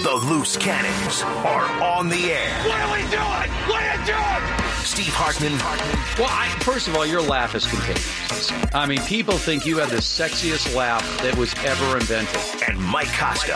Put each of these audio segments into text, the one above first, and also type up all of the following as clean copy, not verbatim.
The Loose Cannons are on the air. What are we doing? What are you doing? Steve Hartman. Well, first of all, your laugh is contagious. I mean, people think you have the sexiest laugh that was ever invented. And Mike Costa.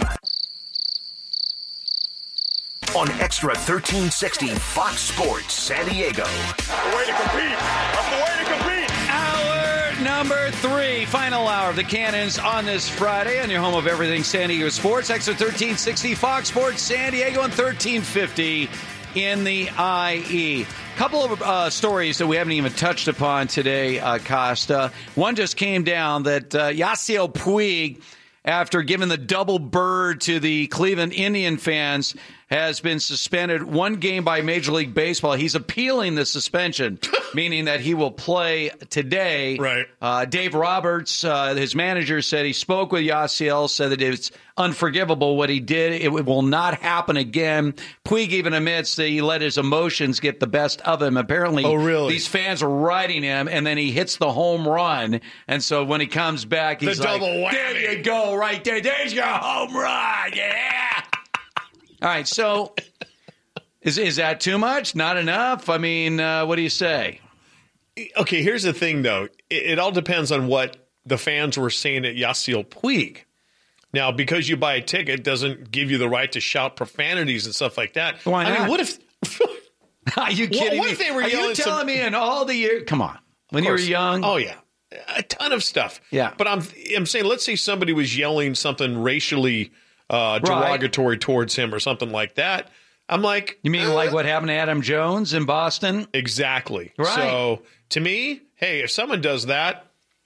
On Extra 1360 Fox Sports San Diego. The way to compete. That's the way to compete. Hour number 3, final hour of the Cannons on this Friday on your home of everything San Diego sports. Extra 1360 Fox Sports San Diego and 1350 in the IE. Couple of stories that we haven't even touched upon today, Costa. One just came down that Yasiel Puig, after giving the double bird to the Cleveland Indian fans, has been suspended 1 game by Major League Baseball. He's appealing the suspension, meaning that he will play today. Right. Dave Roberts, his manager, said he spoke with Yasiel, said that it's unforgivable what he did. It will not happen again. Puig even admits that he let his emotions get the best of him. Apparently, these fans are riding him, and then he hits the home run. And so when he comes back, he's like, double whammy. there you go, right there. There's your home run. Yeah. All right, so is that too much? Not enough? I mean, what do you say? Okay, here's the thing, though. It all depends on what the fans were saying at Yasiel Puig. Now, because you buy a ticket doesn't give you the right to shout profanities and stuff like that. Why not? I mean, what if... Are you kidding what me? if they were Are yelling you telling me in all the years? Come on. When you were young? Oh, yeah. A ton of stuff. Yeah. But I'm saying, let's say somebody was yelling something racially derogatory towards him or something like that. I'm like... You mean like what happened to Adam Jones in Boston? Exactly. Right. So, to me, hey, if someone does that,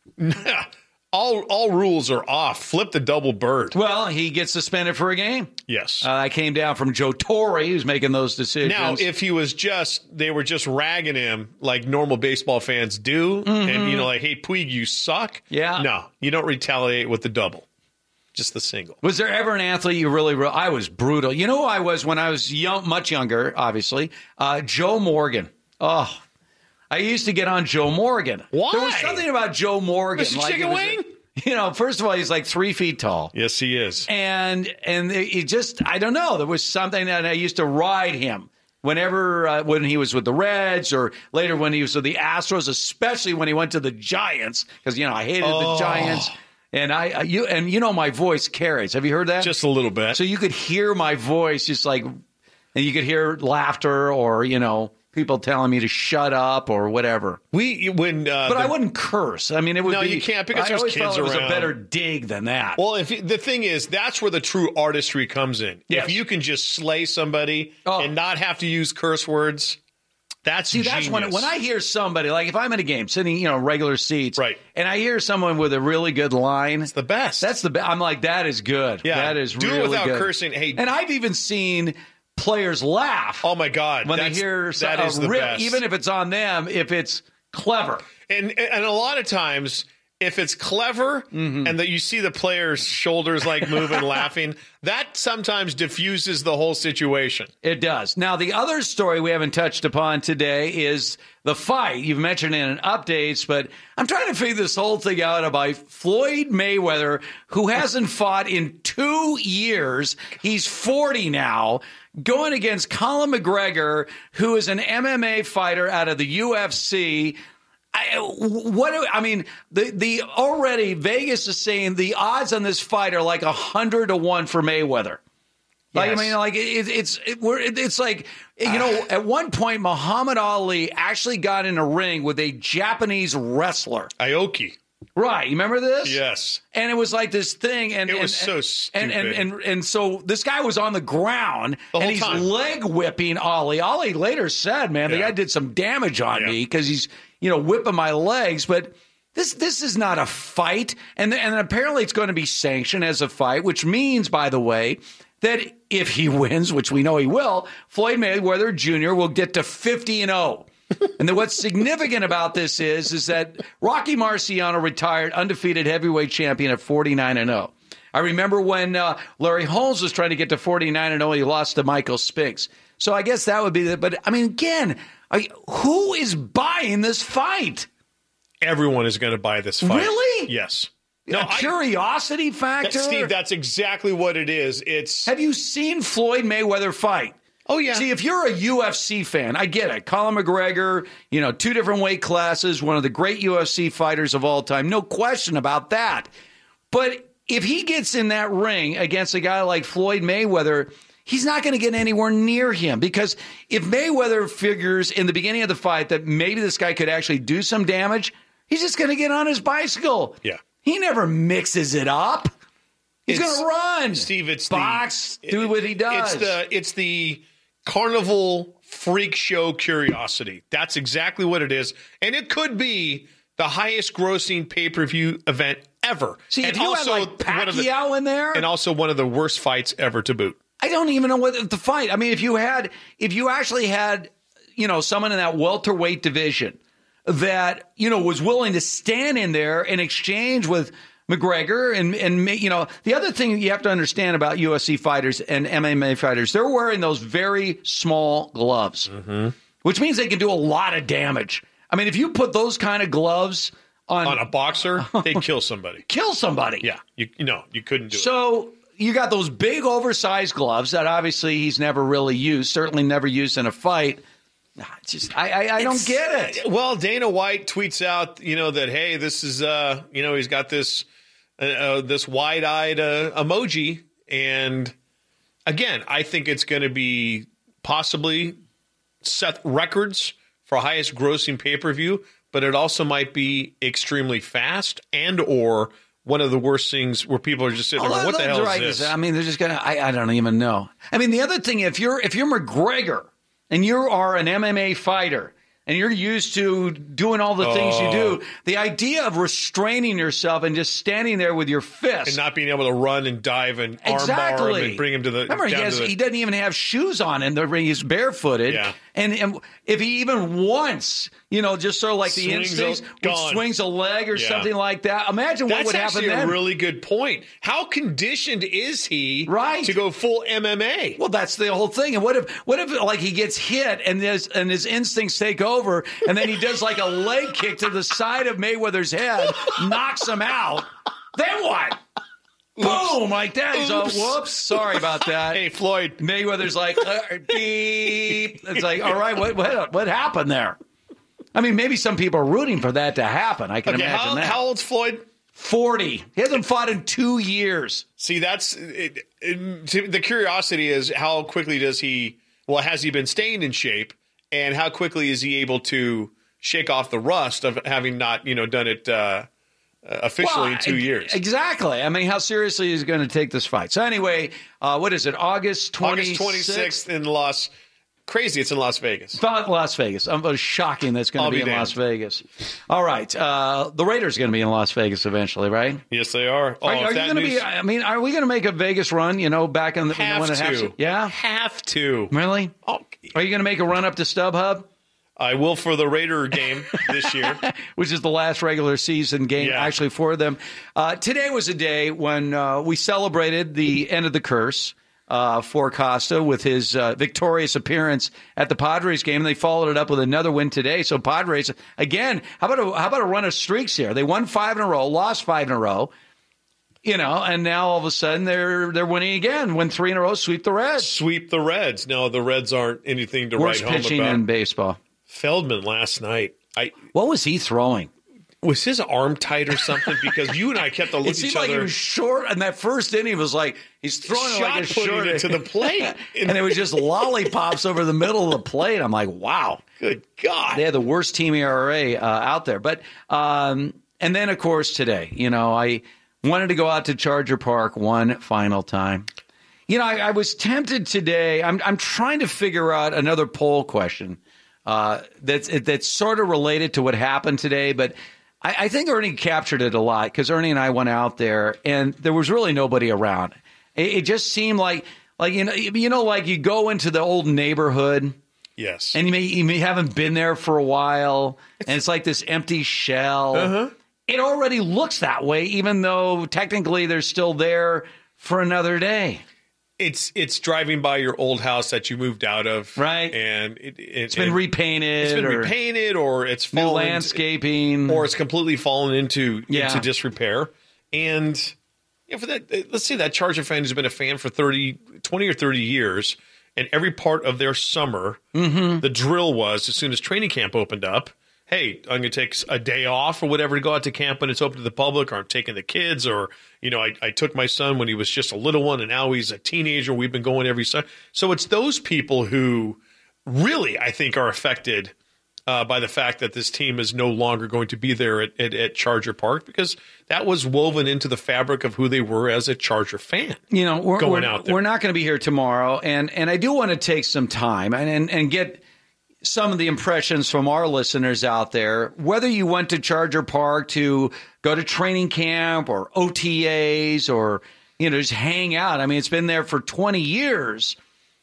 all rules are off. Flip the double bird. Well, he gets suspended for a game. Yes. I came down from Joe Torre, who's making those decisions. Now, if they were just ragging him like normal baseball fans do, and, like, hey, Puig, you suck. Yeah. No, you don't retaliate with the double. Just the single. Was there ever an athlete you really I was brutal. You know who I was when I was young, much younger, obviously? Joe Morgan. Oh, I used to get on Joe Morgan. Why? There was something about Joe Morgan. Mr. Chicken Wing? First of all, he's like 3 feet tall. Yes, he is. And it just, I don't know. There was something that I used to ride him. Whenever, when he was with the Reds or later when he was with the Astros, especially when he went to the Giants, because, I hated the Giants. And you know my voice carries. Have you heard that? Just a little bit. So you could hear my voice just like, and you could hear laughter or, people telling me to shut up or whatever. But I wouldn't curse. I mean, it would be. No, you can't because there's kids around. It was a around. better dig than that. Well, the thing is, that's where the true artistry comes in. Yes. If you can just slay somebody and not have to use curse words, that's genius. That's when I hear somebody, like if I'm in a game, sitting, regular seats, right, and I hear someone with a really good line. It's the best. That's the best. I'm like, that is good. Yeah. That is Do really it without good. cursing. Hey. And I've even seen players laugh. Oh, my God. When they hear that is the best. Even if it's on them, if it's clever. And a lot of times, if it's clever and that you see the player's shoulders like moving, laughing, that sometimes diffuses the whole situation. It does. Now, the other story we haven't touched upon today is the fight. You've mentioned it in updates, but I'm trying to figure this whole thing out about Floyd Mayweather, who hasn't fought in 2 years. He's 40 now, going against Colin McGregor, who is an MMA fighter out of the UFC. The already Vegas is saying the odds on this fight are like 100-1 for Mayweather. Like, yes. It's like, at one point, Muhammad Ali actually got in a ring with a Japanese wrestler. Aoki. Right. You remember this? Yes. And it was like this thing. And it was so stupid. And so this guy was on the ground and he's leg whipping Ali. Ali later said, man, the guy did some damage on me because he's, whipping my legs. But this is not a fight. And apparently it's going to be sanctioned as a fight, which means, by the way, that if he wins, which we know he will, Floyd Mayweather Jr. will get to 50-0. And then what's significant about this is that Rocky Marciano retired undefeated heavyweight champion at 49-0. I remember when Larry Holmes was trying to get to 49-0, he lost to Michael Spinks. So I guess that would be the. But I mean, again, who is buying this fight? Everyone is going to buy this fight. Really? Yes. Curiosity factor? Steve, that's exactly what it is. Have you seen Floyd Mayweather fight? Oh, yeah. See, if you're a UFC fan, I get it. Conor McGregor, 2 different weight classes, one of the great UFC fighters of all time. No question about that. But if he gets in that ring against a guy like Floyd Mayweather, he's not going to get anywhere near him, because if Mayweather figures in the beginning of the fight that maybe this guy could actually do some damage, he's just going to get on his bicycle. Yeah. He never mixes it up. He's going to run. Steve, it's box, do what he does. It's the carnival freak show curiosity. That's exactly what it is. And it could be the highest grossing pay-per-view event ever. See, and if you also had like Pacquiao in there. And also one of the worst fights ever to boot. I don't even know what the fight. I mean, if you actually had, someone in that welterweight division that, was willing to stand in there in exchange with McGregor and the other thing you have to understand about UFC fighters and MMA fighters, they're wearing those very small gloves, which means they can do a lot of damage. I mean, if you put those kind of gloves on a boxer, they'd kill somebody. Yeah. You couldn't do it. So you got those big oversized gloves that obviously he's never really used, certainly never used in a fight. I don't get it. Well, Dana White tweets out, that, hey, this is, he's got this wide-eyed emoji. And again, I think it's going to be possibly set records for highest grossing pay-per-view, but it also might be extremely fast and or one of the worst things where people are just sitting there, what the hell is this? I mean, they're just going to, I don't even know. I mean, the other thing, if you're McGregor and you are an MMA fighter and you're used to doing all the things you do, the idea of restraining yourself and just standing there with your fist. And not being able to run and dive and arm and bring him to the... Remember, he doesn't even have shoes on in the ring. He's barefooted. Yeah. And if he even once, just sort of like the instincts, swings a leg or something like that, imagine what would happen then. That's actually a really good point. How conditioned is he to go full MMA? Well, that's the whole thing. And what if like he gets hit and his instincts take over, and then he does like a leg kick to the side of Mayweather's head, knocks him out? Then what? Boom, like that. He's all, whoops, sorry about that. Hey, Floyd. Mayweather's like, beep. It's like, all right, what happened there? I mean, maybe some people are rooting for that to happen. I can imagine that. How old's Floyd? 40. He hasn't fought in 2 years. See, that's the curiosity is how quickly has he been staying in shape, and how quickly is he able to shake off the rust of having not, done it officially in 2 years. Exactly. I mean, how seriously is he going to take this fight? So anyway, what is it? August 26th? August 26th in Crazy, it's in Las Vegas. Thought Las Vegas. It was shocking that's going to be in Las Vegas. All right. The Raiders are going to be in Las Vegas eventually, right? Yes, they are. Are you going to be? I mean, are we going to make a Vegas run? Back in the when it happens? Yeah, have to. Really? Oh, are you going to make a run up to StubHub? I will for the Raider game this year. Which is the last regular season game actually for them. Today was a day when we celebrated the end of the curse for Costa with his victorious appearance at the Padres game. And they followed it up with another win today. So Padres, again, how about a run of streaks here? They won 5 in a row, lost 5 in a row. And now all of a sudden they're winning again. Win 3 in a row, sweep the Reds. Sweep the Reds. No, the Reds aren't anything to write home about. Worst pitching in baseball. Feldman last night. What was he throwing? Was his arm tight or something? Because you and I kept to look at each other. It seemed like he was short. And that first inning was like he's throwing like a short it to the plate, and it was just lollipops over the middle of the plate. I'm like, wow, good God! They had the worst team ERA out there. But and then of course today, I wanted to go out to Charger Park one final time. I was tempted today. I'm trying to figure out another poll question. That's sort of related to what happened today, but I think Ernie captured it a lot because Ernie and I went out there and there was really nobody around. It just seemed like like you go into the old neighborhood, yes, and you haven't been there for a while, and it's like this empty shell. Uh-huh. It already looks that way, even though technically they're still there for another day. It's driving by your old house that you moved out of, right? And it's been repainted. It's been repainted, or it's new landscaping, or it's completely fallen into disrepair. And for that, let's say that Charger fan who's been a fan for 20 or 30 years, and every part of their summer, the drill was as soon as training camp opened up, hey, I'm going to take a day off or whatever to go out to camp when it's open to the public, or I'm taking the kids, or, I took my son when he was just a little one and now he's a teenager. We've been going every Sunday. So it's those people who really, I think, are affected by the fact that this team is no longer going to be there at Charger Park, because that was woven into the fabric of who they were as a Charger fan. We're out there. We're not going to be here tomorrow, and I do want to take some time and get some of the impressions from our listeners out there, whether you went to Charger Park to go to training camp or OTAs or, just hang out. I mean, it's been there for 20 years.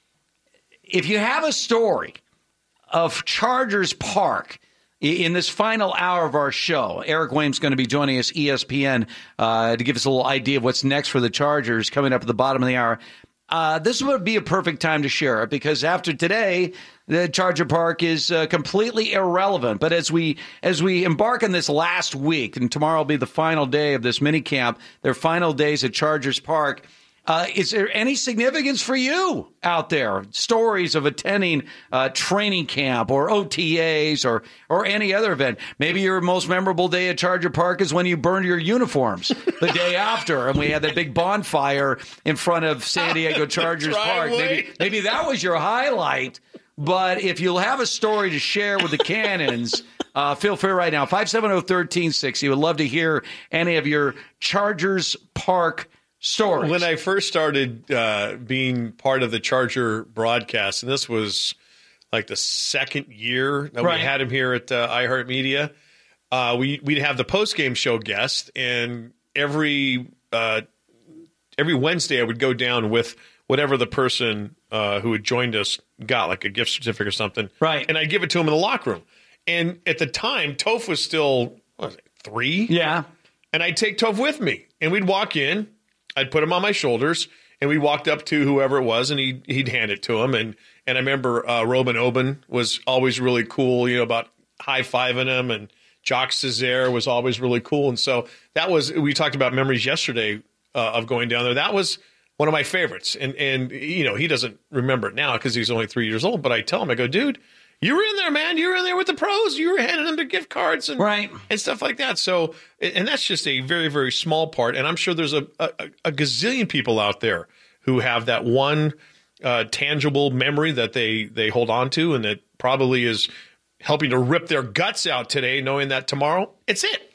If you have a story of Chargers Park in this final hour of our show, Eric Williams is going to be joining us, ESPN, to give us a little idea of what's next for the Chargers coming up at the bottom of the hour. This would be a perfect time to share it, because after today, the Charger Park is completely irrelevant. But as we embark on this last week, and tomorrow will be the final day of this mini camp, their final days at Chargers Park, is there any significance for you out there? Stories of attending training camp or OTAs or any other event. Maybe your most memorable day at Charger Park is when you burned your uniforms the day after, and we had that big bonfire in front of San Diego Chargers Park. Maybe that was your highlight. But if you'll have a story to share with the Cannons, feel free right now. 570-1360. Would love to hear any of your Chargers Park stories. When I first started being part of the Charger broadcast, and this was like the second year that we had him here at iHeartMedia, we'd have the post-game show guest, and every Wednesday I would go down with whatever the person who had joined us got, like a gift certificate or something. Right. And I'd give it to him in the locker room. And at the time, Toph was still, 3? Yeah. And I'd take Toph with me. And we'd walk in, I'd put him on my shoulders, and we walked up to whoever it was, and he'd hand it to him. And I remember Robin Oben was always really cool, about high-fiving him, and Jacques Césaire was always really cool. And so we talked about memories yesterday of going down there. That was one of my favorites. And he doesn't remember it now because he's only 3 years old, but I tell him, I go, dude, you were in there, man. You were in there with the pros. You were handing them the gift cards and stuff like that. So, and that's just a very, very small part. And I'm sure there's a gazillion people out there who have that one tangible memory that they hold on to, and that probably is helping to rip their guts out today, knowing that tomorrow it's it.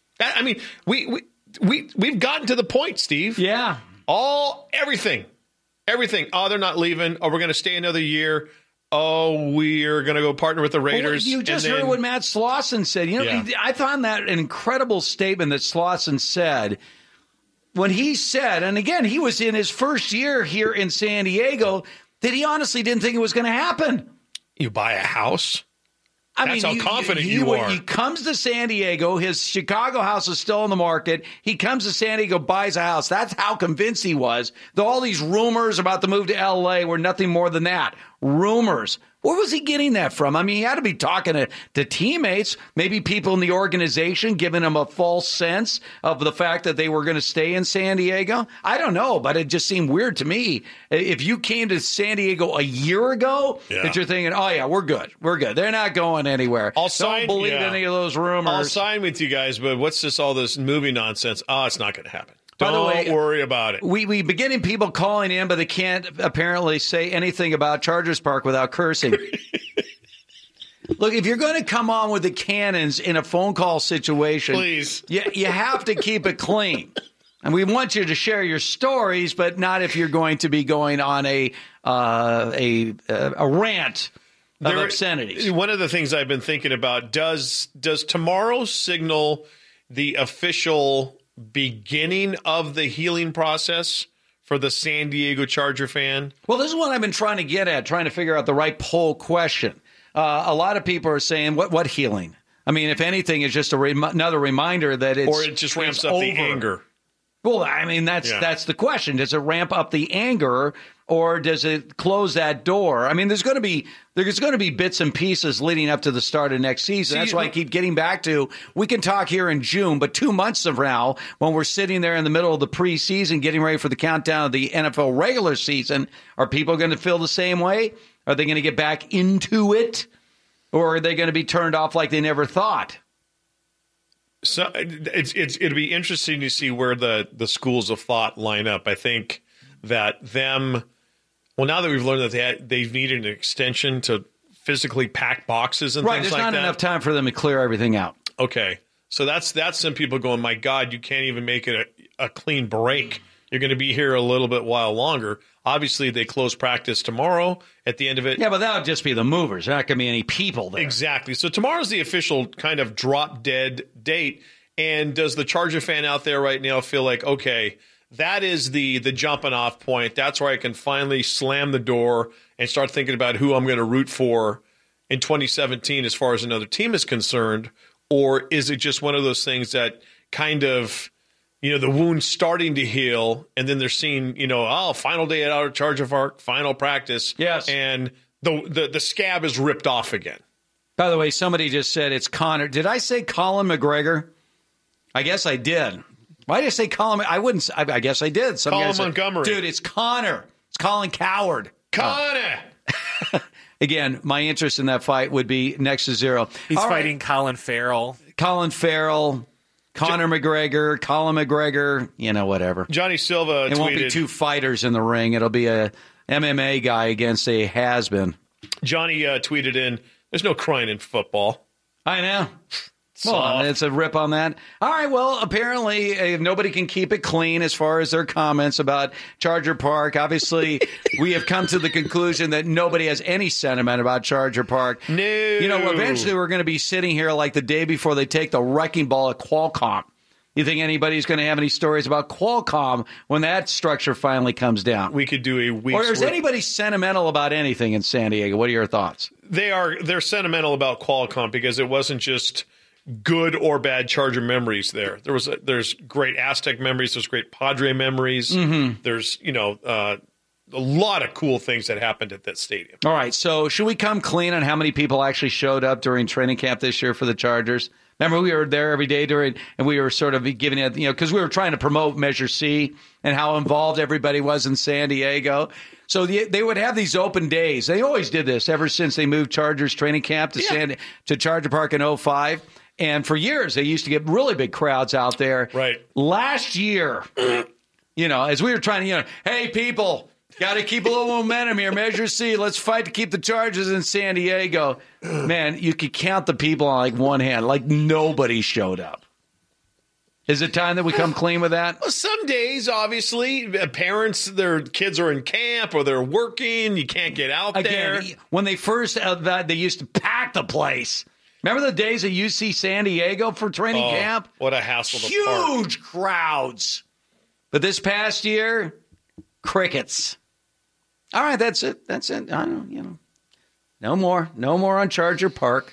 We've gotten to the point, Steve. Yeah. Everything. Oh, they're not leaving. Oh, we're going to stay another year. Oh, we're going to go partner with the Raiders. Well, you just heard what Matt Slauson said. I found that an incredible statement that Slauson said when he said, and again, he was in his first year here in San Diego, that he honestly didn't think it was going to happen. You buy a house? That's how confident you are. He comes to San Diego. His Chicago house is still on the market. He comes to San Diego, buys a house. That's how convinced he was. All these rumors about the move to L.A. were nothing more than that. Rumors. Where was he getting that from? I mean, he had to be talking to teammates, maybe people in the organization, giving him a false sense of the fact that they were going to stay in San Diego. I don't know, but it just seemed weird to me. If you came to San Diego a year ago, that you're thinking, oh, yeah, we're good. We're good. They're not going anywhere. Don't believe any of those rumors. I'll sign with you guys, but what's all this movie nonsense? Oh, it's not going to happen. Don't worry about it. We've been getting people calling in, but they can't apparently say anything about Chargers Park without cursing. Look, if you're going to come on with the Cannons in a phone call situation, please, you have to keep it clean. And we want you to share your stories, but not if you're going to be going on a rant of obscenities. One of the things I've been thinking about, does tomorrow signal the official beginning of the healing process for the San Diego Charger fan? Well, this is what I've been trying to get at, trying to figure out the right poll question. A lot of people are saying, what healing? I mean, if anything, it's just another reminder that it's or it just ramps up the anger. Well, I mean, that's the question. Does it ramp up the anger, or does it close that door? I mean, there's going to be bits and pieces leading up to the start of next season. That's why I keep getting back to, we can talk here in June, but 2 months from now, when we're sitting there in the middle of the preseason getting ready for the countdown of the NFL regular season, are people going to feel the same way? Are they going to get back into it? Or are they going to be turned off like they never thought? So it'll be interesting to see where the schools of thought line up. I think that now that we've learned that they've needed an extension to physically pack boxes and things like that. Right, there's not enough time for them to clear everything out. Okay, so that's some people going, my God, you can't even make it a clean break. You're going to be here a little bit while longer. Obviously, they close practice tomorrow at the end of it. Yeah, but that would just be the movers. There's not going to be any people there. Exactly. So tomorrow's the official kind of drop-dead date. And does the Charger fan out there right now feel like, okay, that is the jumping off point. That's where I can finally slam the door and start thinking about who I'm going to root for in 2017 as far as another team is concerned? Or is it just one of those things that kind of, the wound's starting to heal, and then they're seeing, final day at Charger Park, final practice. Yes. And the scab is ripped off again. By the way, somebody just said it's Connor. Did I say Colin McGregor? I guess I did. Why did I say Colin? I wouldn't. I guess I did. Colin Montgomery. Dude, it's Connor. It's Colin Coward. Connor. Again, my interest in that fight would be next to zero. He's fighting Colin Farrell. Colin Farrell. Conor McGregor, Colin McGregor, whatever. Johnny Silva tweeted. It won't be two fighters in the ring. It'll be a MMA guy against a has-been. Johnny tweeted in, there's no crying in football. I know. Well, it's a rip on that. All right, well, apparently if nobody can keep it clean as far as their comments about Charger Park. Obviously, we have come to the conclusion that nobody has any sentiment about Charger Park. No. Eventually we're going to be sitting here like the day before they take the wrecking ball at Qualcomm. You think anybody's going to have any stories about Qualcomm when that structure finally comes down? We could do a week's Or is anybody senimental about anything in San Diego? What are your thoughts? They're sentimental about Qualcomm because it wasn't just good or bad Charger memories there. There's great Aztec memories. There's great Padre memories. Mm-hmm. There's, a lot of cool things that happened at that stadium. All right. So should we come clean on how many people actually showed up during training camp this year for the Chargers? Remember, we were there every day and we were sort of giving it, because we were trying to promote Measure C and how involved everybody was in San Diego. So they would have these open days. They always did this ever since they moved Chargers training camp to Charger Park in 2005. And for years, they used to get really big crowds out there. Right. Last year, as we were trying to, hey, people, got to keep a little momentum here. Measure C. Let's fight to keep the Chargers in San Diego. Man, you could count the people on like one hand. Like nobody showed up. Is it time that we come clean with that? Well, some days, obviously, parents, their kids are in camp or they're working. You can't get out there. When they first, they used to pack the place. Remember the days at UC San Diego for training camp? What a hassle to Huge crowds. But this past year, crickets. All right, that's it. I don't, no more on Charger Park.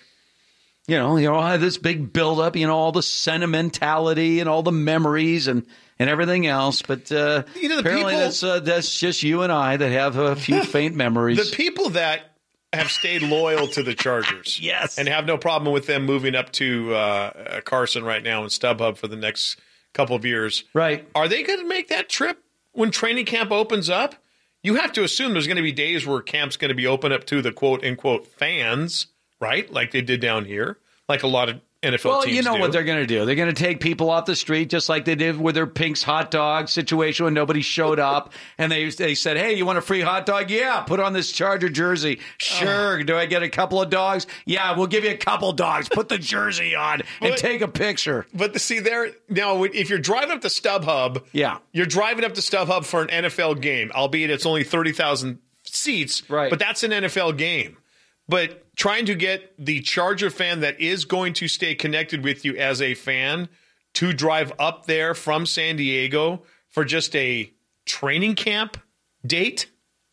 Have this big buildup, all the sentimentality and all the memories and everything else. But apparently that's just you and I that have a few faint memories. The people that have stayed loyal to the Chargers. Yes. And have no problem with them moving up to Carson right now and StubHub for the next couple of years. Right. Are they going to make that trip when training camp opens up? You have to assume there's going to be days where camp's going to be open up to the quote-unquote fans, right? Like they did down here, like a lot of NFL teams do. Well, you know what they're going to do. They're going to take people off the street just like they did with their Pink's hot dog situation when nobody showed up. And they said, hey, you want a free hot dog? Yeah, put on this Charger jersey. Sure. Do I get a couple of dogs? Yeah, we'll give you a couple dogs. Put the jersey on and take a picture. But see, now, if you're driving up to StubHub, you're driving up to StubHub for an NFL game, albeit it's only 30,000 seats. Right. But that's an NFL game. But trying to get the Charger fan that is going to stay connected with you as a fan to drive up there from San Diego for just a training camp date,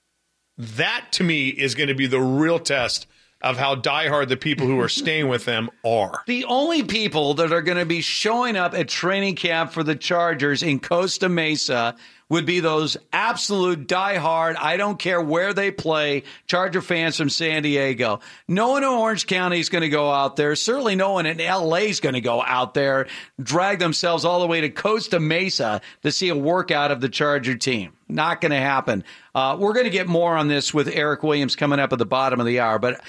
that to me is going to be the real test of how diehard the people who are staying with them are. The only people that are going to be showing up at training camp for the Chargers in Costa Mesa would be those absolute diehard, I don't care where they play, Charger fans from San Diego. No one in Orange County is going to go out there. Certainly no one in L.A. is going to go out there, drag themselves all the way to Costa Mesa to see a workout of the Charger team. Not going to happen. We're going to get more on this with Eric Williams coming up at the bottom of the hour. But,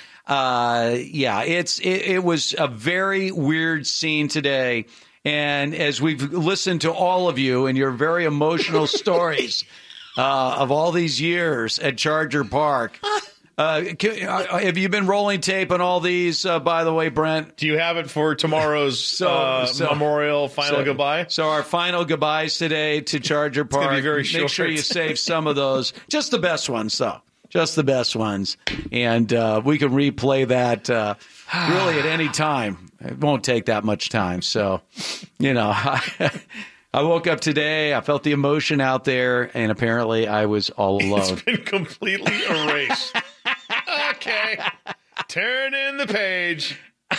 it was a very weird scene today. And as we've listened to all of you and your very emotional stories of all these years at Charger Park, have you been rolling tape on all these, by the way, Brent? Do you have it for tomorrow's memorial final goodbye? So our final goodbyes today to Charger Park. It's going to be very short. Make sure you save some of those. Just the best ones, though. Just the best ones. And we can replay that really at any time. It won't take that much time. So, I woke up today. I felt the emotion out there, and apparently I was all alone. It's been completely erased. Okay. Turn in the page.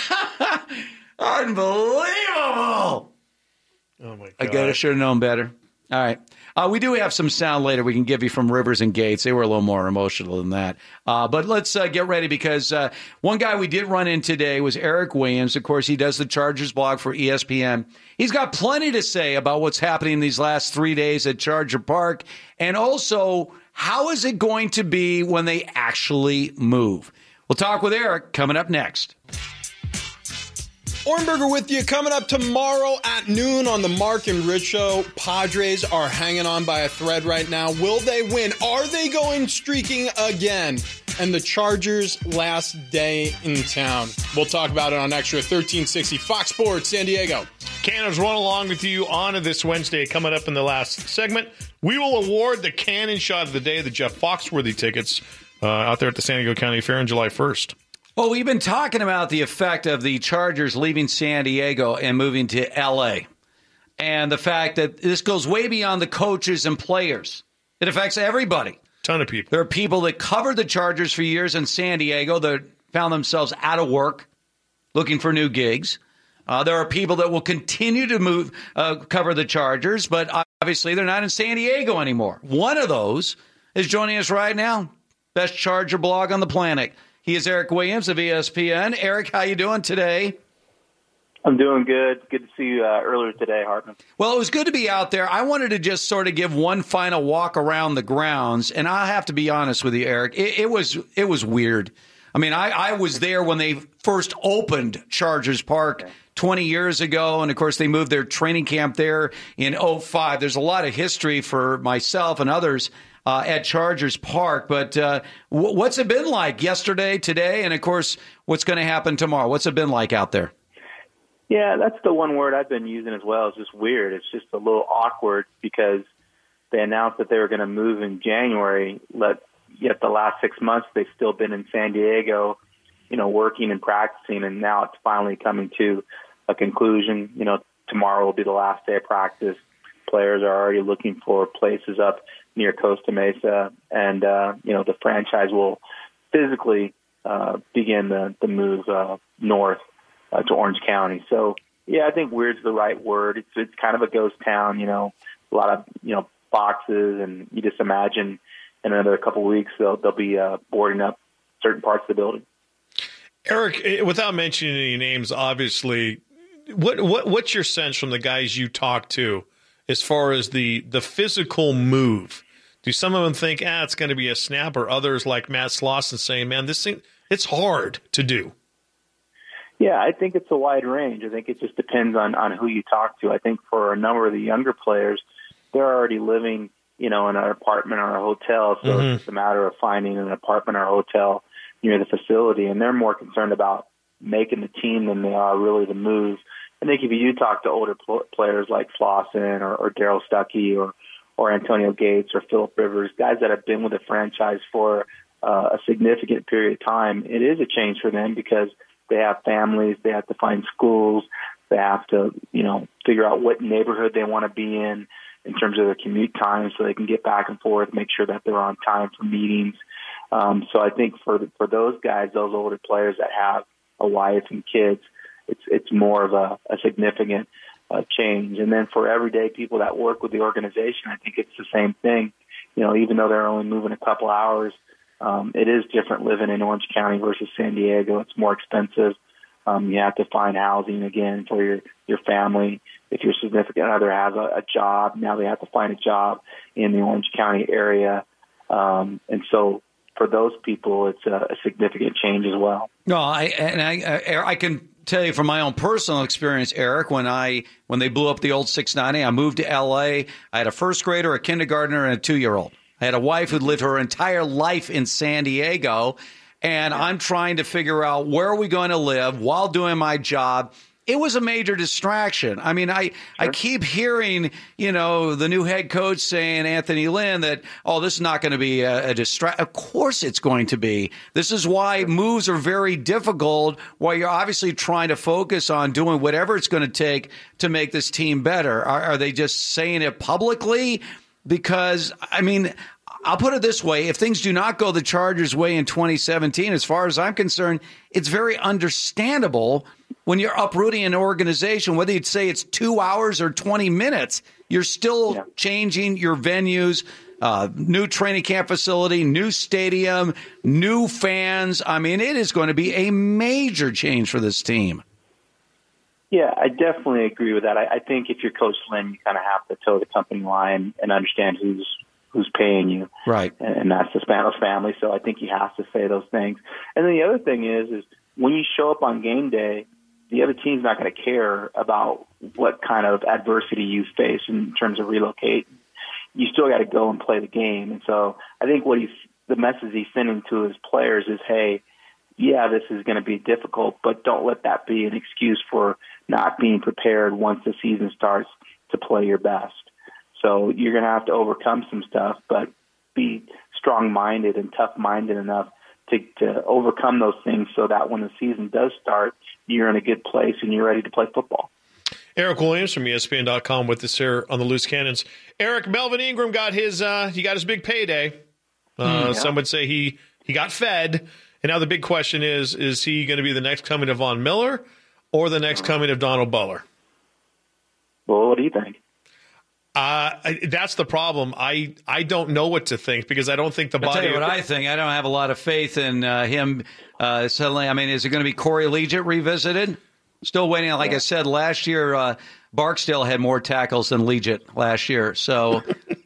Unbelievable. Oh, my God. I should have known better. All right. We do have some sound later we can give you from Rivers and Gates. They were a little more emotional than that. But let's get ready because one guy we did run in today was Eric Williams. Of course, he does the Chargers blog for ESPN. He's got plenty to say about what's happening these last 3 days at Charger Park. And also, how is it going to be when they actually move? We'll talk with Eric coming up next. Ornberger with you. Coming up tomorrow at noon on the Mark and Rich Show. Padres are hanging on by a thread right now. Will they win? Are they going streaking again? And the Chargers' last day in town. We'll talk about it on Extra 1360 Fox Sports San Diego. Cannons run along with you on this Wednesday. Coming up in the last segment, we will award the Cannon Shot of the Day, the Jeff Foxworthy tickets, out there at the San Diego County Fair on July 1st. Well, we've been talking about the effect of the Chargers leaving San Diego and moving to L.A. and the fact that this goes way beyond the coaches and players. It affects everybody. Ton of people. There are people that covered the Chargers for years in San Diego that found themselves out of work, looking for new gigs. There are people that will continue to cover the Chargers, but obviously they're not in San Diego anymore. One of those is joining us right now. Best Charger blog on the planet. He is Eric Williams of ESPN. Eric, how you doing today? I'm doing good. Good to see you earlier today, Hartman. Well, it was good to be out there. I wanted to just sort of give one final walk around the grounds, and I have to be honest with you, Eric. It was weird. I mean, I was there when they first opened Chargers Park 20 years ago, and of course they moved their training camp there in 2005. There's a lot of history for myself and others at Chargers Park. But what's it been like yesterday, today, and, of course, what's going to happen tomorrow? What's it been like out there? Yeah, that's the one word I've been using as well. It's just weird. It's just a little awkward because they announced that they were going to move in January, yet the last 6 months they've still been in San Diego, working and practicing, and now it's finally coming to a conclusion. Tomorrow will be the last day of practice. Players are already looking for places up near Costa Mesa, and the franchise will physically begin the move north to Orange County. So, yeah, I think weird's the right word. It's kind of a ghost town, a lot of boxes, and you just imagine in another couple of weeks they'll be boarding up certain parts of the building. Eric, without mentioning any names, obviously, what's your sense from the guys you talk to as far as the physical move? Do some of them think, it's going to be a snap, or others like Matt Slauson saying, man, this thing, it's hard to do? Yeah, I think it's a wide range. I think it just depends on who you talk to. I think for a number of the younger players, they're already living, in an apartment or a hotel, so it's just a matter of finding an apartment or a hotel near the facility, and they're more concerned about making the team than they are really the move. I think if you do talk to older players like Slauson or Darryl Stuckey or Antonio Gates or Phillip Rivers, guys that have been with the franchise for a significant period of time, it is a change for them because they have families, they have to find schools, they have to, figure out what neighborhood they want to be in terms of their commute time so they can get back and forth, make sure that they're on time for meetings. So I think for those guys, those older players that have a wife and kids, it's more of a significant change. And then for everyday people that work with the organization, I think it's the same thing. Even though they're only moving a couple hours, it is different living in Orange County versus San Diego. It's more expensive. You have to find housing again for your family. If your significant other has a job, now they have to find a job in the Orange County area. And so for those people, it's a significant change as well. No, I can tell you from my own personal experience, Eric, when they blew up the old 690, I moved to L.A. I had a first grader, a kindergartner, and a 2-year-old. I had a wife who'd lived her entire life in San Diego, and I'm trying to figure out where are we going to live while doing my job. It was a major distraction. I mean, I keep hearing, the new head coach saying, Anthony Lynn, that, this is not going to be a distraction. Of course it's going to be. This is why moves are very difficult, while you're obviously trying to focus on doing whatever it's going to take to make this team better. Are they just saying it publicly? Because, I'll put it this way. If things do not go the Chargers' way in 2017, as far as I'm concerned, it's very understandable when you're uprooting an organization, whether you'd say it's 2 hours or 20 minutes, you're still changing your venues, new training camp facility, new stadium, new fans. It is going to be a major change for this team. Yeah, I definitely agree with that. I think if you're Coach Lynn, you kind of have to toe the company line and understand who's paying you. Right. And that's the Spanos family. So I think he has to say those things. And then the other thing is when you show up on game day, the other team's not going to care about what kind of adversity you face in terms of relocate. You still got to go and play the game. And so I think the message he's sending to his players is, hey, yeah, this is going to be difficult, but don't let that be an excuse for not being prepared once the season starts to play your best. So you're going to have to overcome some stuff, but be strong-minded and tough-minded enough to overcome those things so that when the season does start, you're in a good place and you're ready to play football. Eric Williams from ESPN.com with us here on the Loose Cannons. Eric, Melvin Ingram got his big payday. Some would say he got fed. And now the big question is he going to be the next coming of Von Miller or the next coming of Donald Butler? Well, what do you think? That's the problem. I don't know what to think because I don't think the body. I'll tell you what I think. I don't have a lot of faith in him suddenly. Is it going to be Corey Liuget revisited? Still waiting. Like I said, last year Barksdale had more tackles than Liuget last year. So,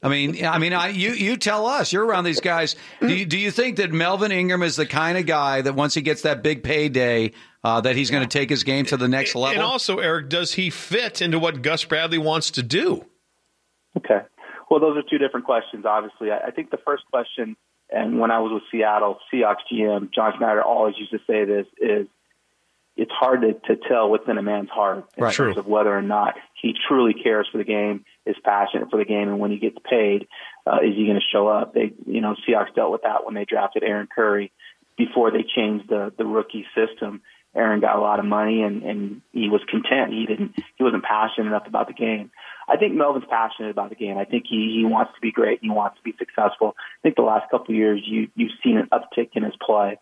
you tell us. You're around these guys. Do you think that Melvin Ingram is the kind of guy that once he gets that big payday, that he's going to take his game to the next level? And also, Eric, does he fit into what Gus Bradley wants to do? Okay. Well, those are two different questions, obviously. I think the first question, and when I was with Seattle, Seahawks GM, John Schneider always used to say this, is it's hard to tell what's in a man's heart in terms of whether or not he truly cares for the game, is passionate for the game, and when he gets paid, is he going to show up? Seahawks dealt with that when they drafted Aaron Curry before they changed the rookie system. Aaron got a lot of money and he was content. He wasn't passionate enough about the game. I think Melvin's passionate about the game. I think he wants to be great and he wants to be successful. I think the last couple of years you've seen an uptick in his play.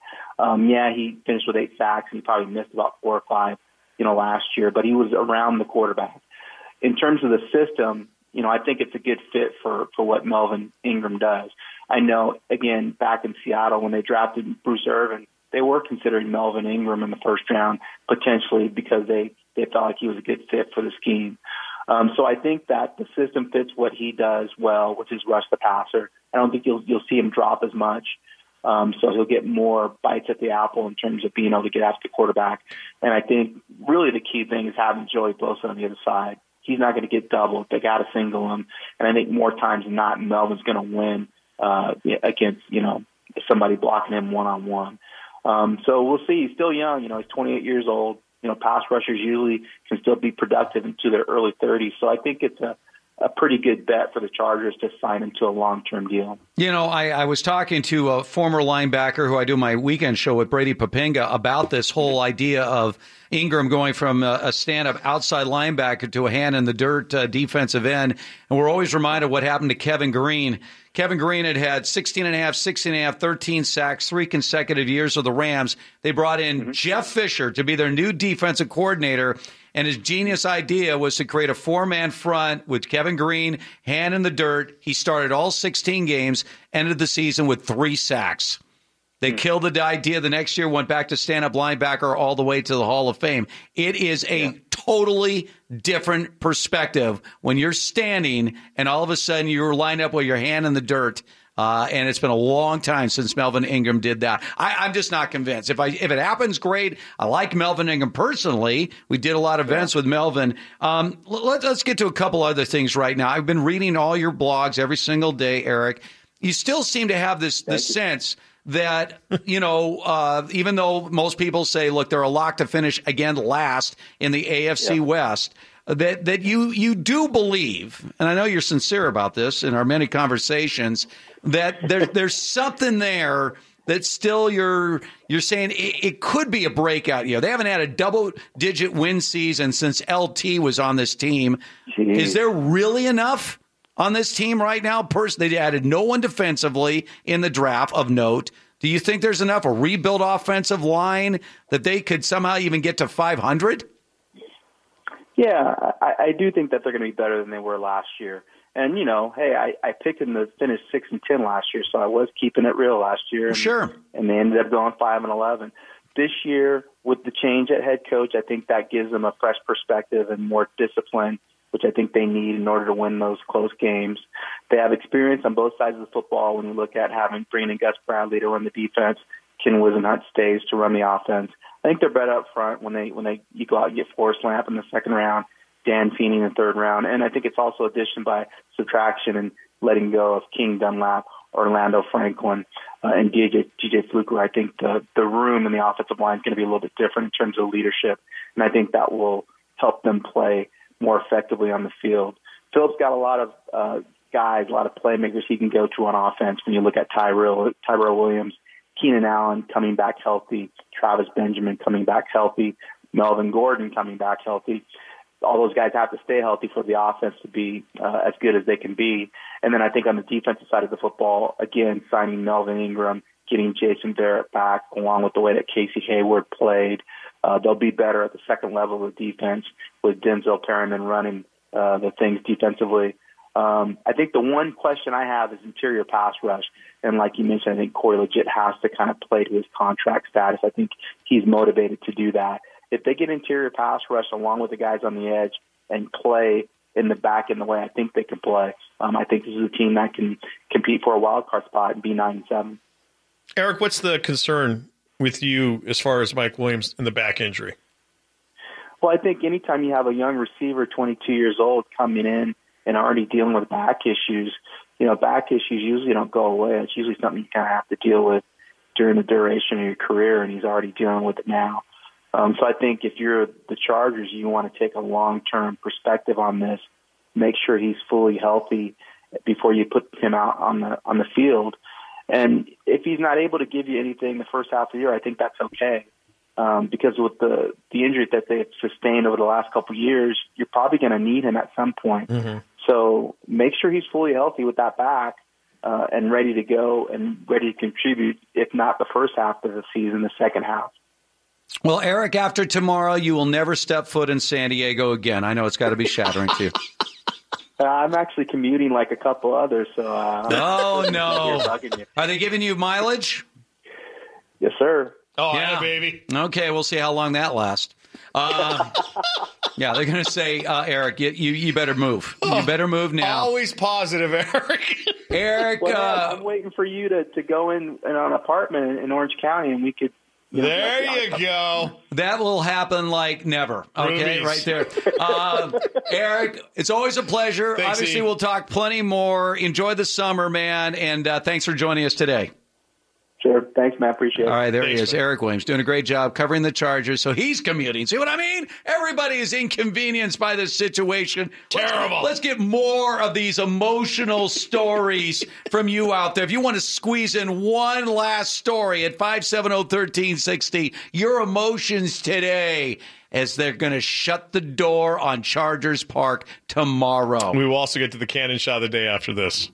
He finished with 8 sacks and he probably missed about 4 or 5, last year, but he was around the quarterback. In terms of the system, I think it's a good fit for what Melvin Ingram does. I know, again, back in Seattle when they drafted Bruce Irvin, they were considering Melvin Ingram in the first round potentially because they felt like he was a good fit for the scheme. So I think that the system fits what he does well, which is rush the passer. I don't think you'll see him drop as much. So he'll get more bites at the apple in terms of being able to get after the quarterback. And I think really the key thing is having Joey Bosa on the other side. He's not going to get doubled. They got to single him. And I think more times than not, Melvin's going to win against, somebody blocking him one-on-one. So we'll see. He's still young. He's 28 years old. Pass rushers usually can still be productive into their early 30s. So I think it's a pretty good bet for the Chargers to sign him to a long-term deal. I was talking to a former linebacker who I do my weekend show with, Brady Papinga, about this whole idea of Ingram going from a stand-up outside linebacker to a hand-in-the-dirt defensive end. And we're always reminded what happened to Kevin Green. Kevin Green had 16.5, 13 sacks, 3 consecutive years of the Rams. They brought in Jeff Fisher to be their new defensive coordinator. And his genius idea was to create a 4-man front with Kevin Green, hand in the dirt. He started all 16 games, ended the season with 3 sacks. They killed the idea the next year, went back to stand-up linebacker all the way to the Hall of Fame. It is a totally different perspective when you're standing and all of a sudden you're lined up with your hand in the dirt. And it's been a long time since Melvin Ingram did that. I'm just not convinced. If it happens, great. I like Melvin Ingram personally. We did a lot of events with Melvin. Let's get to a couple other things right now. I've been reading all your blogs every single day, Eric. You still seem to have this sense that, even though most people say, look, they're a lock to finish again last in the AFC West, that you do believe, and I know you're sincere about this in our many conversations, that there's something there that still you're saying it could be a breakout year. They haven't had a double-digit win season since LT was on this team. Jeez. Is there really enough on this team right now? They added no one defensively in the draft of note. Do you think there's enough, a rebuild offensive line, that they could somehow even get to 500? Yeah, I do think that they're going to be better than they were last year. And, I picked them to finish 6-10 last year, so I was keeping it real last year. And, sure. And they ended up going 5-11. This year, with the change at head coach, I think that gives them a fresh perspective and more discipline, which I think they need in order to win those close games. They have experience on both sides of the football when you look at bringing in Gus Bradley to run the defense, Ken Wisenhunt stays to run the offense. I think they're better up front when you go out and get Forrest Lamp in the second round, Dan Feeney in the third round. And I think it's also addition by subtraction and letting go of King Dunlap, Orlando Franklin, and DJ Fluker. I think the room in the offensive line is going to be a little bit different in terms of leadership, and I think that will help them play more effectively on the field. Phillips got a lot of guys, a lot of playmakers he can go to on offense when you look at Tyrell Williams, Keenan Allen coming back healthy, Travis Benjamin coming back healthy, Melvin Gordon coming back healthy. All those guys have to stay healthy for the offense to be as good as they can be. And then I think on the defensive side of the football, again, signing Melvin Ingram, getting Jason Verrett back, along with the way that Casey Hayward played, they'll be better at the second level of defense with Denzel Perryman running the things defensively. I think the one question I have is interior pass rush. And like you mentioned, I think Corey Legit has to kind of play to his contract status. I think he's motivated to do that. If they get interior pass rush along with the guys on the edge and play in the back in the way I think they can play, I think this is a team that can compete for a wild card spot and be 9-7. Eric, what's the concern with you as far as Mike Williams and the back injury? Well, I think anytime you have a young receiver, 22 years old, coming in and already dealing with back issues, back issues usually don't go away. It's usually something you kind of have to deal with during the duration of your career, and he's already dealing with it now. So I think if you're the Chargers, you want to take a long-term perspective on this, make sure he's fully healthy before you put him out on the field. And if he's not able to give you anything the first half of the year, I think that's okay. Because with the injury that they've sustained over the last couple of years, you're probably going to need him at some point. Mm-hmm. So make sure he's fully healthy with that back and ready to go and ready to contribute, if not the first half of the season, the second half. Well, Eric, after tomorrow, you will never step foot in San Diego again. I know it's got to be shattering to you. I'm actually commuting like a couple others. So no. Are they giving you mileage? Yes, sir. Oh, yeah, baby. Okay, we'll see how long that lasts. Yeah, they're going to say, Eric, you better move. You better move now. Always positive, Eric. Eric. Well, I'm waiting for you to go in an apartment in Orange County, and we could. There you go. That will happen like never. Okay, Rubies. right there. Eric, it's always a pleasure. Thanks, Obviously, we'll talk plenty more. Enjoy the summer, man, and thanks for joining us today. Sure. Thanks, man. Appreciate it. All right, there Thanks, he is, man. Eric Williams, doing a great job covering the Chargers. So he's commuting. See what I mean? Everybody is inconvenienced by this situation. Terrible. Let's get more of these emotional stories from you out there. If you want to squeeze in one last story at 570-1360, your emotions today as they're going to shut the door on Chargers Park tomorrow. We will also get to the Cannon Shot the day after this.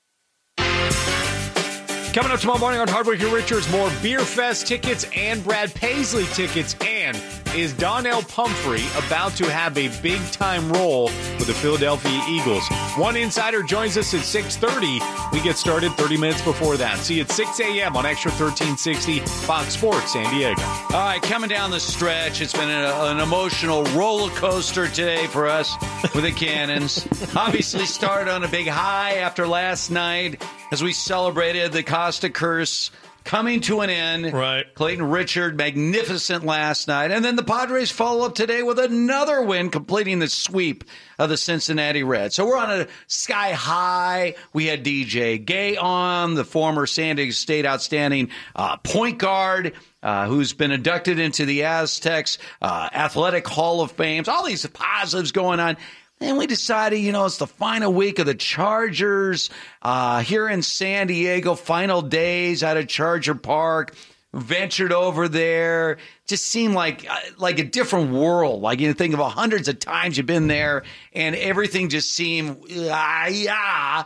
Coming up tomorrow morning on Hardwick and Richards, more Beer Fest tickets and Brad Paisley tickets and is Donnell Pumphrey about to have a big-time role with the Philadelphia Eagles? One insider joins us at 6:30. We get started 30 minutes before that. See you at 6 a.m. on Extra 1360 Fox Sports San Diego. All right, coming down the stretch, it's been an emotional roller coaster today for us with the Cannons. Obviously started on a big high after last night as we celebrated the Costa curse coming to an end. Right. Clayton Richard, magnificent last night. And then the Padres follow up today with another win, completing the sweep of the Cincinnati Reds. So we're on a sky high. We had DJ Gay on, the former San Diego State outstanding point guard, who's been inducted into the Aztecs Athletic Hall of Fame. All these positives going on. And we decided, it's the final week of the Chargers here in San Diego, final days out of Charger Park. Ventured over there. Just seemed like a different world. Like you think of hundreds of times you've been there, and everything just seemed and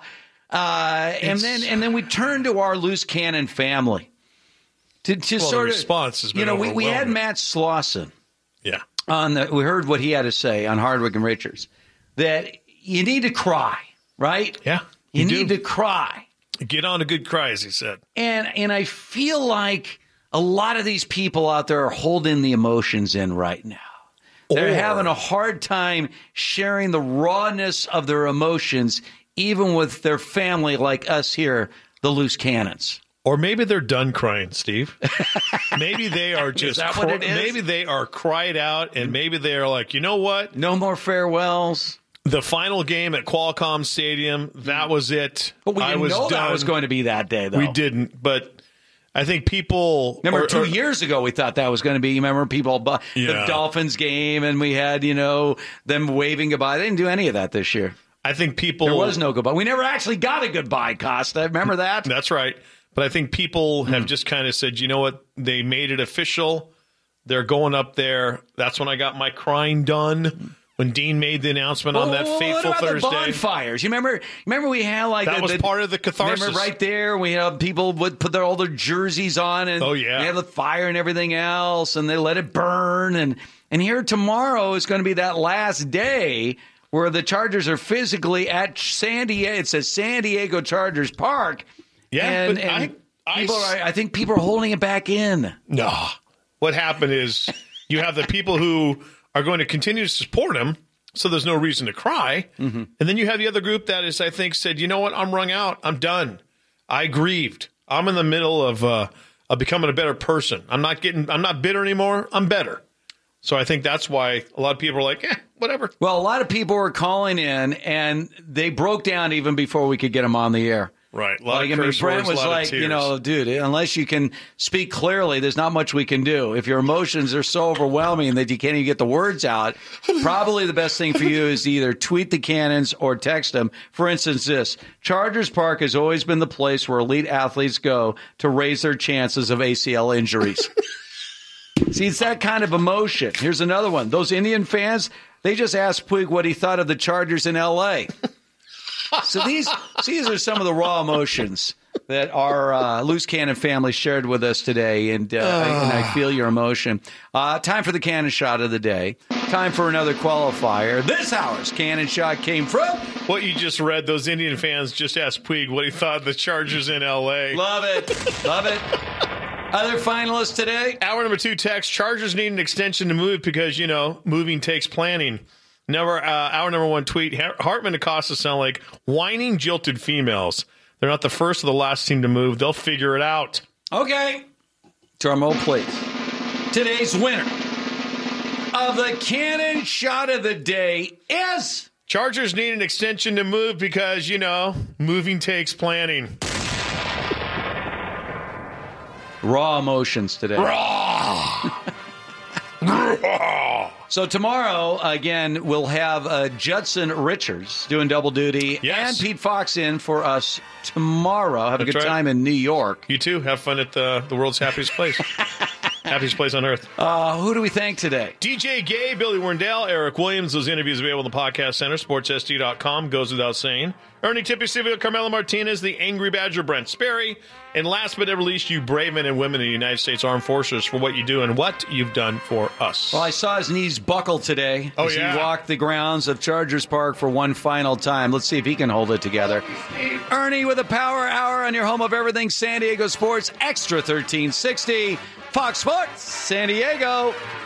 then we turned to our loose cannon family to sort the of response has been we had Matt Slauson. Yeah. We heard what he had to say on Hardwick and Richards. That you need to cry, right? Yeah. You need to cry. Get on a good cry, as he said. And I feel like a lot of these people out there are holding the emotions in right now. They're having a hard time sharing the rawness of their emotions, even with their family like us here, the Loose Cannons. Or maybe they're done crying, Steve. Maybe they are just what it is? Maybe they are cried out, and maybe they are like, you know what? No more farewells. The final game at Qualcomm Stadium, that was it. But we didn't know that was going to be that day, though. We didn't, but I think people... Remember 2 years ago we thought that was going to be, remember people, the Dolphins game, and we had, them waving goodbye. They didn't do any of that this year. I think people... There was no goodbye. We never actually got a goodbye, Costa. Remember that? That's right. But I think people have just kind of said, you know what? They made it official. They're going up there. That's when I got my crying done. When Dean made the announcement on that fateful what about Thursday. The bonfires. You remember we had that was part of the catharsis. Remember right there, we had people would put all their jerseys on, and we had the fire and everything else, and they let it burn. And here tomorrow is going to be that last day where the Chargers are physically at San Diego. It says San Diego Chargers Park. Yeah, and I think people are holding it back in. No. What happened is you have the people who are going to continue to support him, so there's no reason to cry. Mm-hmm. And then you have the other group that is, I think, said, you know what, I'm wrung out. I'm done. I grieved. I'm in the middle of becoming a better person. I'm not bitter anymore. I'm better. So I think that's why a lot of people are like, whatever. Well, a lot of people were calling in, and they broke down even before we could get them on the air. Right. Brent was like, dude, unless you can speak clearly, there's not much we can do. If your emotions are so overwhelming that you can't even get the words out, probably the best thing for you is to either tweet the Cannons or text them. For instance, this: Chargers Park has always been the place where elite athletes go to raise their chances of ACL injuries. See, it's that kind of emotion. Here's another one. Those Indian fans, they just asked Puig what he thought of the Chargers in L.A., So these are some of the raw emotions that our Loose Cannon family shared with us today, and I feel your emotion. Time for the Cannon Shot of the day. Time for another qualifier. This hour's Cannon Shot came from... What you just read, those Indian fans just asked Puig what he thought of the Chargers in L.A. Love it. Love it. Other finalists today? Hour number 2 text, Chargers need an extension to move because, moving takes planning. Hour number 1 tweet, Hartman and Acosta sound like whining, jilted females. They're not the first or the last team to move. They'll figure it out. Okay. Drum roll, please. Today's winner of the Cannon Shot of the day is... Chargers need an extension to move because, moving takes planning. Raw emotions today. Raw. So tomorrow, again, we'll have Judson Richards doing double duty, and Pete Fox in for us tomorrow. Have a good time in New York. You too. Have fun at the world's happiest place. Happiest place on earth. Who do we thank today? DJ Gay, Billy Werndell, Eric Williams. Those interviews available in the podcast center, sportssd.com. Goes without saying. Ernie Tipisivio, Carmelo Martinez, the Angry Badger, Brent Sperry. And last but never least, you brave men and women of the United States Armed Forces for what you do and what you've done for us. Well, I saw his knees buckle today as he walked the grounds of Chargers Park for one final time. Let's see if he can hold it together. Ernie with a power hour on your home of everything San Diego sports, Extra 1360, Fox Sports San Diego.